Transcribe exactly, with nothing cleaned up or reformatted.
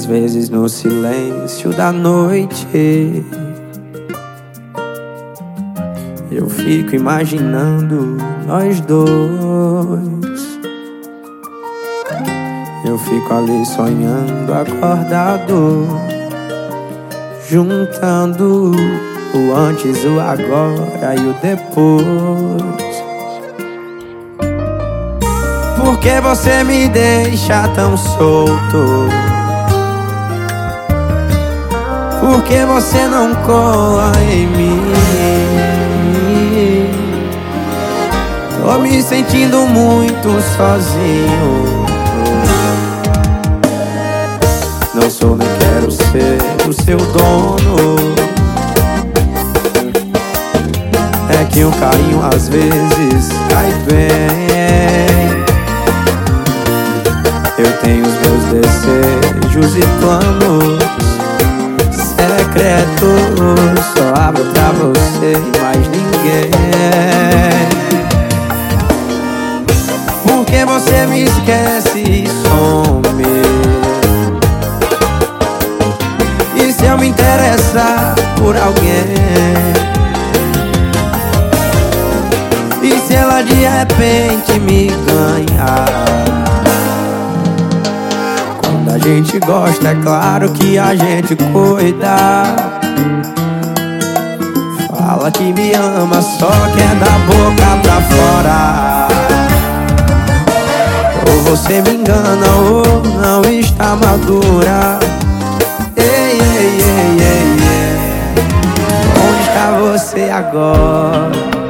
vezes no silêncio da noite eu fico imaginando nós dois. Eu fico ali sonhando acordado, juntando o antes, o agora e o depois. Por que você me deixa tão solto? Por que você não cola em mim? Tô me sentindo muito sozinho. Não sou nem quero ser o seu dono. É que um carinho às vezes cai bem. Eu tenho os meus desejos e planos secretos, só abro pra você e mais ninguém. Por que você me esquece e some? E se eu me interessar por alguém? E se ela de repente me ganhar? Quando a gente gosta, é claro que a gente cuida. Fala que me ama, só quer da boca pra fora. Ou você me engana ou não está madura. Ei, ei, ei, ei, ei. Onde está você agora?